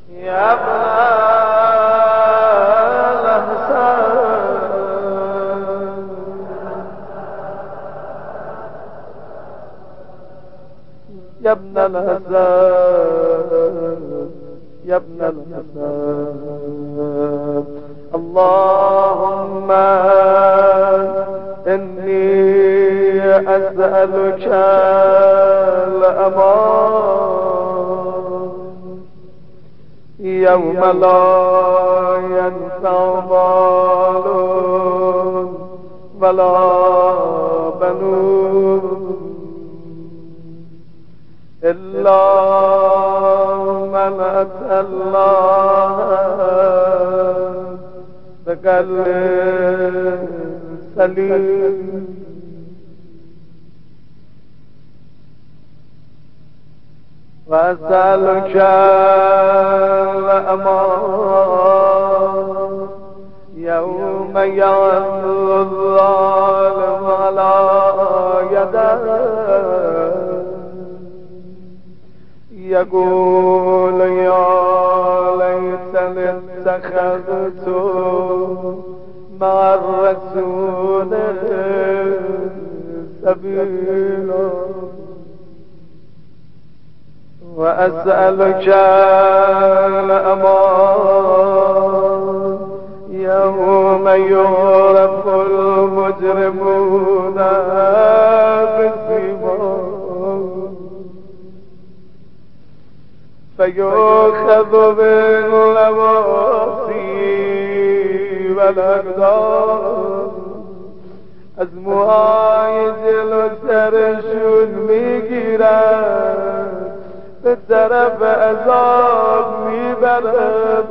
يا ابن الحسن يا ابن الحسن يا ابن الحسن اللهم إني أسألك الأمان يوم لا ينفع مال ولا بنون إلا من أتى الله بقلب سليم وأسألك الأمان يوم يعض الظالم على يديه يقول يا ليتني اتخذت مع الرسول سبيلا وأسألك الأمان يوم يعرف المجرمون بسيماهم فيؤخذ بالنواصي والأقدام از موهای جلو سرشون میگیرن به طرف عذاب میبرن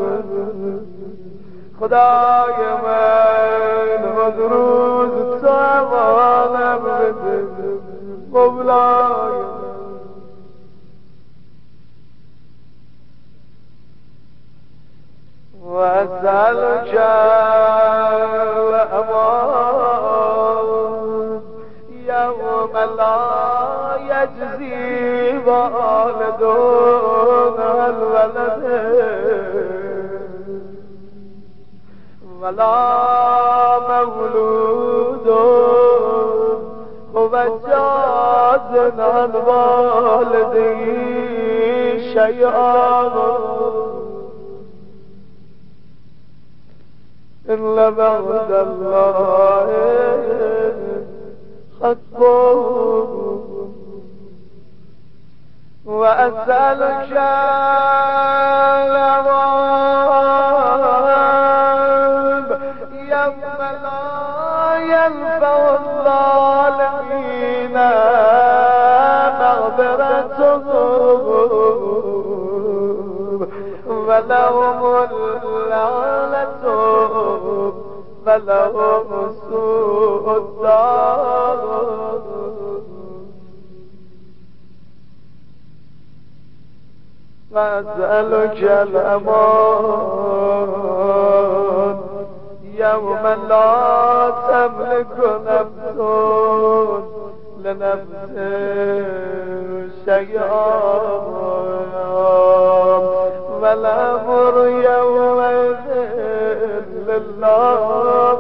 خدای من از روز تو امانم بده مولای وأسألك الأمان يوم لا يجزي والد عن ولده ولا مولود هو جاز عن والده شيئا إلا بعد الله خطبه وأسألك الأمان يوم لا ينفع الظالمين مغفرتهم ولهم اللعنة ولهم سوء الدار وأسألك الأمان يوم لا تملك نفس لنفس شيئا والأمر يومئذ لله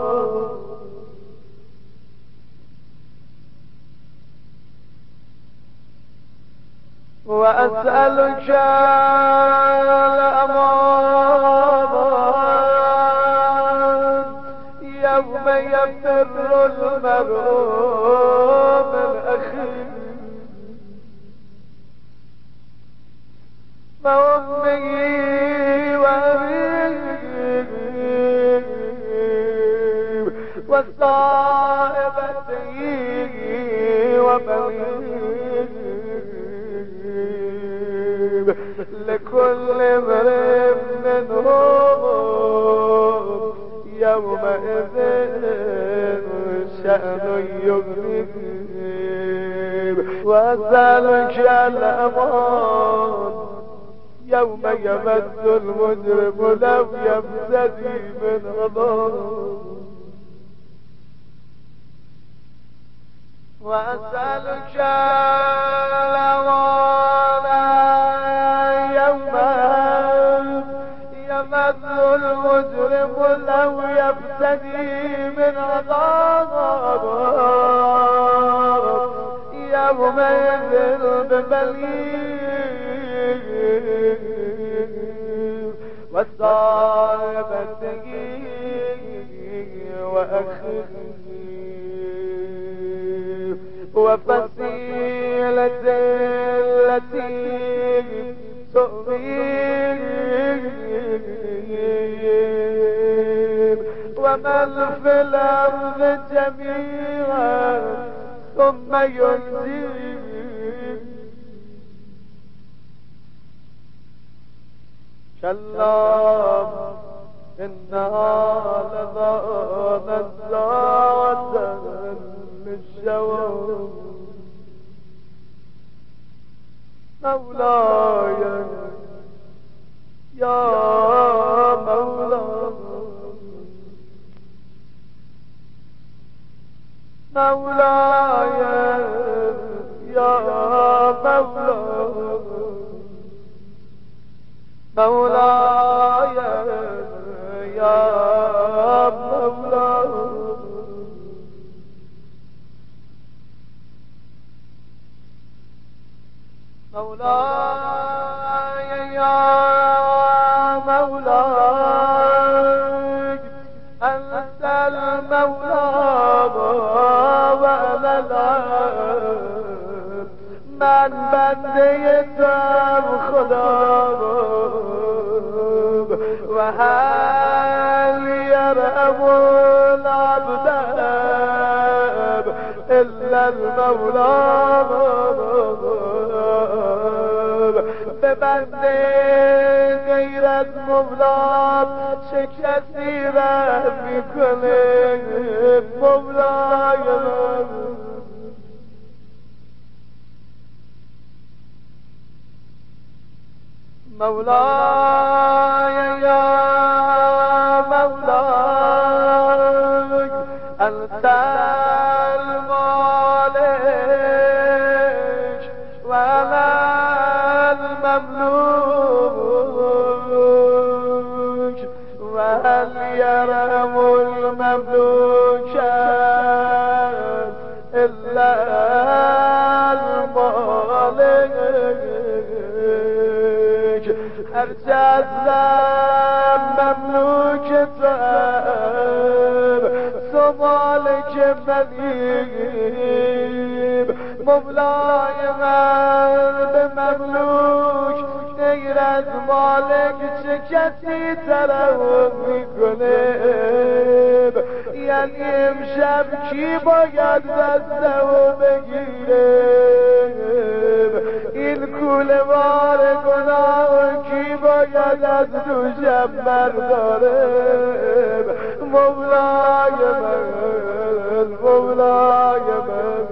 وأسألك الأمان يوم يفر المرء من أخيه وأمه وأبيه وصاحبته وبنيه لكل امرئ منهم يومئذ شأن يغنيه وأسألك الأمان يوم يمد المجرم لو يفتدي من عذاب وأسألك الأمان يوم يمد المجرم لو يفتدي من عذاب يومئذ ببليغ وصاحبته وأخيه وفصيلته التي تؤويه ومن في الأرض جميعا ثم ينجيه كلا إنها لظى نزاعة للشوى مولاي يا مولاي مولاي يا مولاي مولاي يا مولاي مولاي يا مولاي أنت المولى وأنا العبد من بنديتم خدا وهل يرأم العبد إلا المولى ببنده غیرت مولاد چه کسی رحم میکنه مولای من مولاي يا مولاي أنت المالك وأنا المملوك وهل يرحم المملوك إلا المالك ارجع مملوك تاب سمالك مليب مولاي من بمملوك غیر از مالک چه کسی طرف میکنه یعنی امشب کی باید دستمو بگیره این کوله بار گناه کی باید از دوشم برداره مولای من مولای من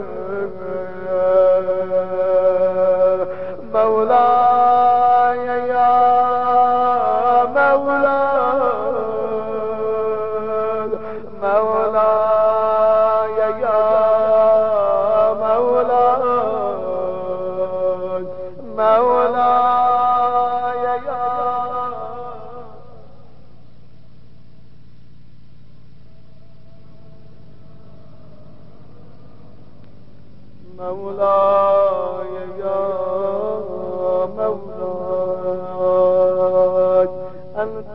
مولاي يا مولاي مولاي يا مولاي مولاي يا مولاي يا مولاي أنت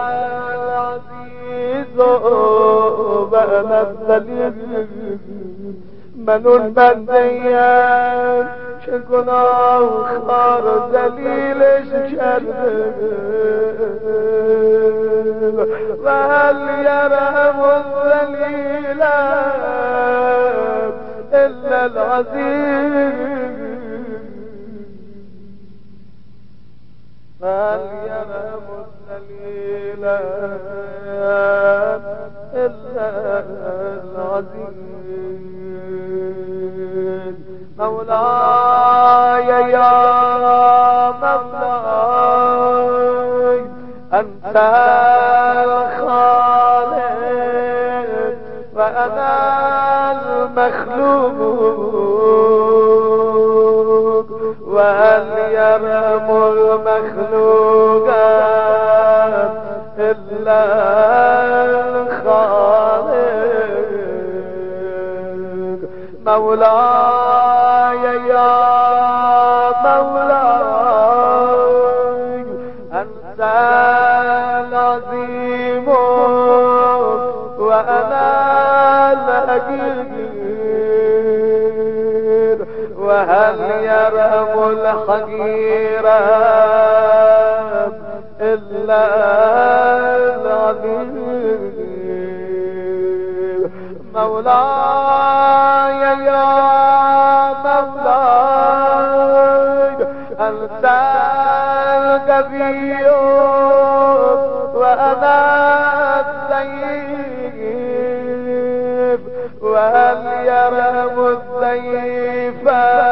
العزيز وأنا الذليل من البنديان که گناه خار ذلیلش کرده و هل یرحم الذلیل الا العزیز هل يرحم الذليل إلا العزيز مولاي يا مولاي أنت الخالق وأنا المخلوق وهل يرحم المخلوق أنت العظيم وأنا الحقير، وهل يرحم الحقير إلا العظيم. مولاي يا مولاي أنت القوي وأنا الضعيف، وهل يرحم الضعيف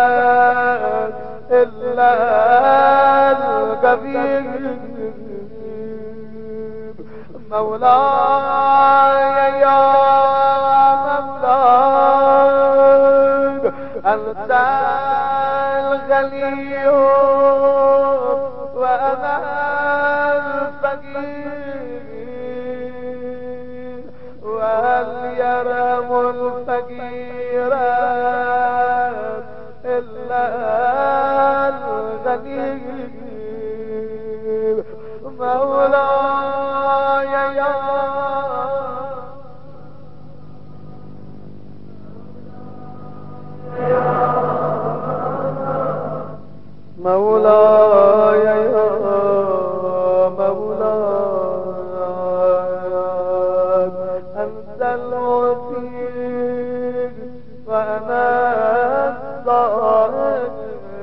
إلا القوي. مولاي يا مولاي أنت الغني وأنا الفقير، وهل يرحم الفقير إلا الغني. مولاي يا مولاي يا مولاي أنت الوفي وأنا الضائع،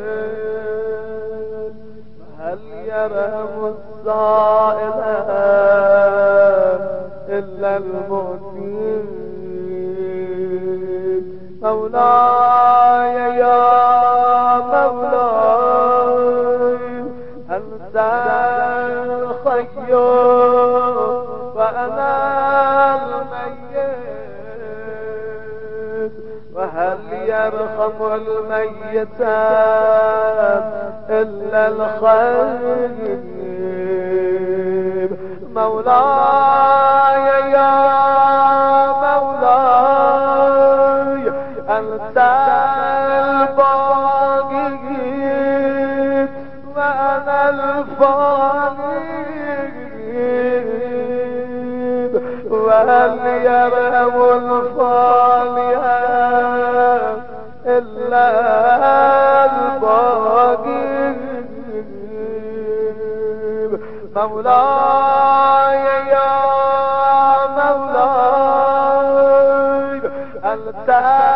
هل يرحم السائل إلا المؤتي. مولاي يا مولاي أنت الحي وأنا الميت، وهل يرحم الميت إلا الحي. مولاي يا مولاي أنت الباقي وأنا الفاني، وهل يرحم الفاني إلا الباقي. مولاي يا مولاي أنت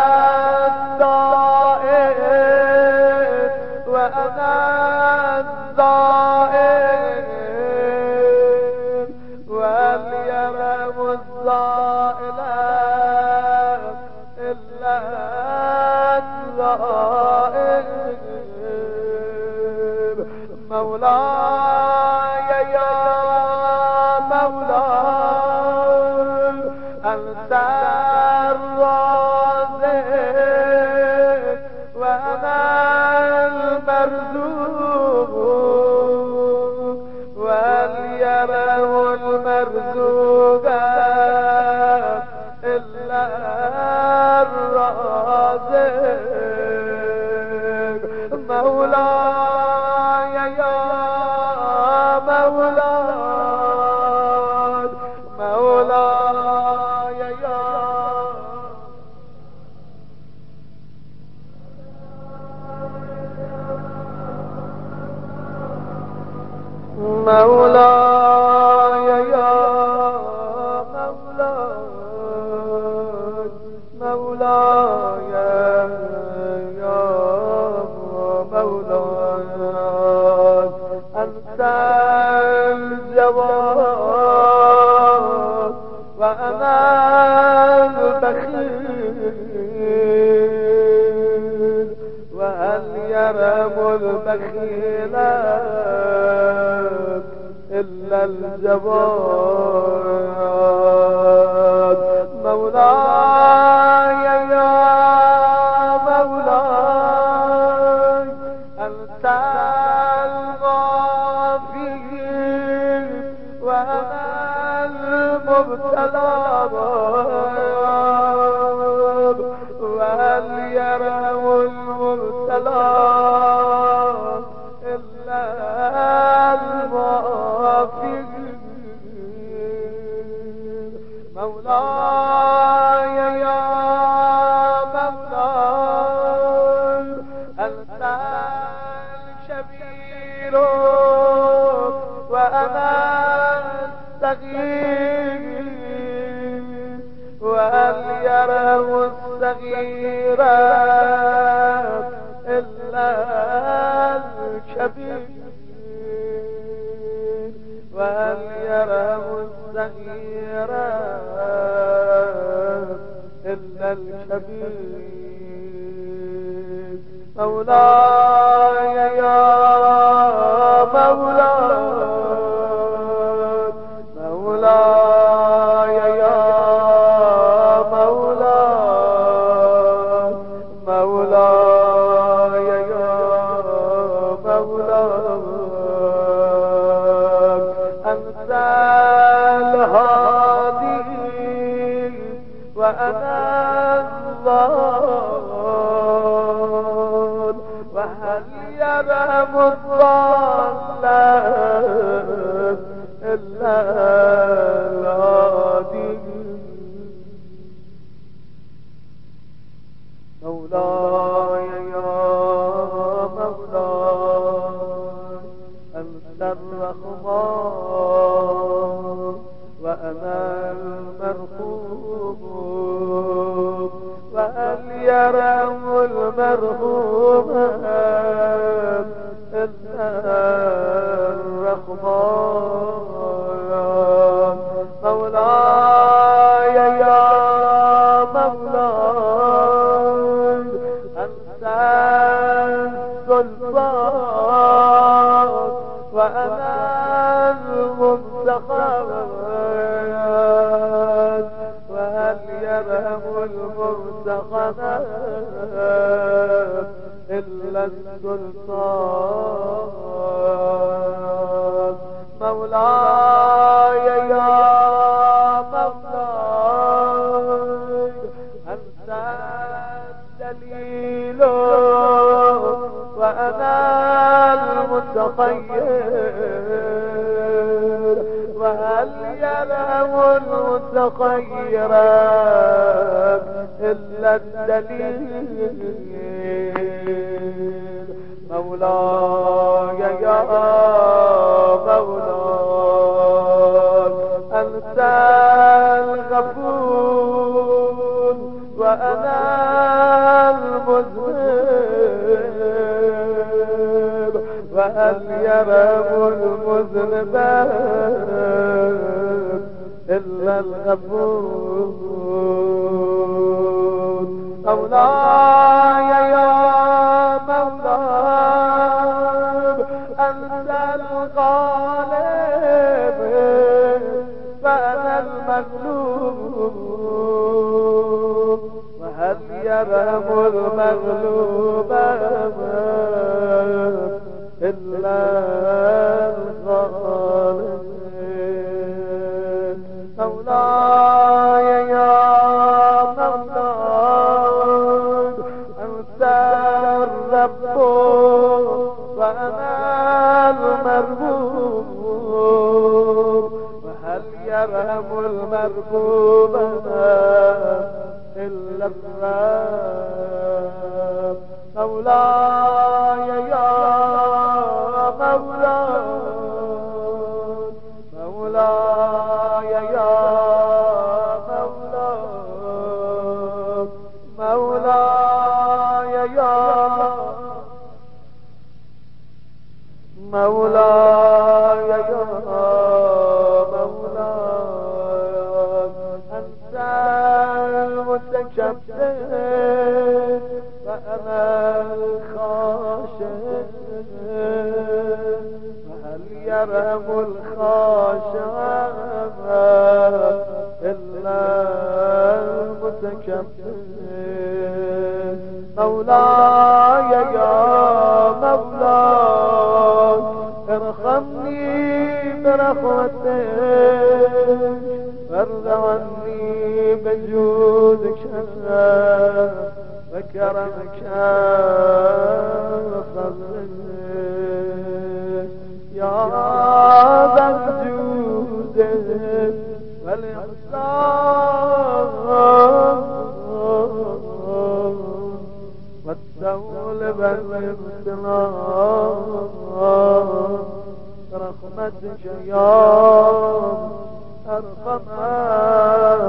الضائع وأنا الضائع، وهل يرحم الضائع إلا الضائع. مولاي يا مولاي أنت الرازق وأنا المرزوق، وهل يرحم المرزوق إلا الرازق. مولاي يا مولاي مولاي يا مولاي يا مولاي مولاي يا مولاي أنت الجواد وأنا البخيل، وهل يرحم البخيل إلا الجواد. مولاي يا مولاي أنت الغافر وأنا المبتلى، وهل يرحم المبتلى إلا المبتلى. شافي مولاي يا مولاي أنت الشبير وأنا الصغير وهل يرى الصغير إلا الكبير وهل يرى الصغير إلا الكبير مولاي يا مولاي مولاي يا مولاي مولاي يا مولاي أنت الهادي وأنا الضال وهل يرحم الضال إلا الهادي مولاي يا مولاي أنت الرحمن وأنا المرحوم وهل يرحم المرحوم إلا الرحمن مولاي يا مولاي أنت السلطان وأنا المنتقم وهل يرحم المنتقم إلا السلطان مولاي يا مولاي أنت الدليل وأنا المتخير وهل يرحم المتخير إلا الدليل مولاي يا مولاي أنت الغفور وأنا المذنب وهل يرحم المذنب إلا الغفور مولاي يا مولاي أنت الغالب فأنا المغلوب وهل يرحم المغلوب إلا الغالب مولاي يا مولاي أنت الرب وأنا المربوب وهل يرحم المربوب إلا الرب مولاي يا مولاي مولاي يا مولاي مولاي يا مولاي يا مولاي أنت المتكبر وأنا الخاشع وهل يرحم الخاشع إلا المتكبر مولاي يا مولاي ارحمني برحمتك وارض عني بجودك وكرمك وفضلك يا از جوده والإحسان والتول والامتنان رحمتك يا أرحم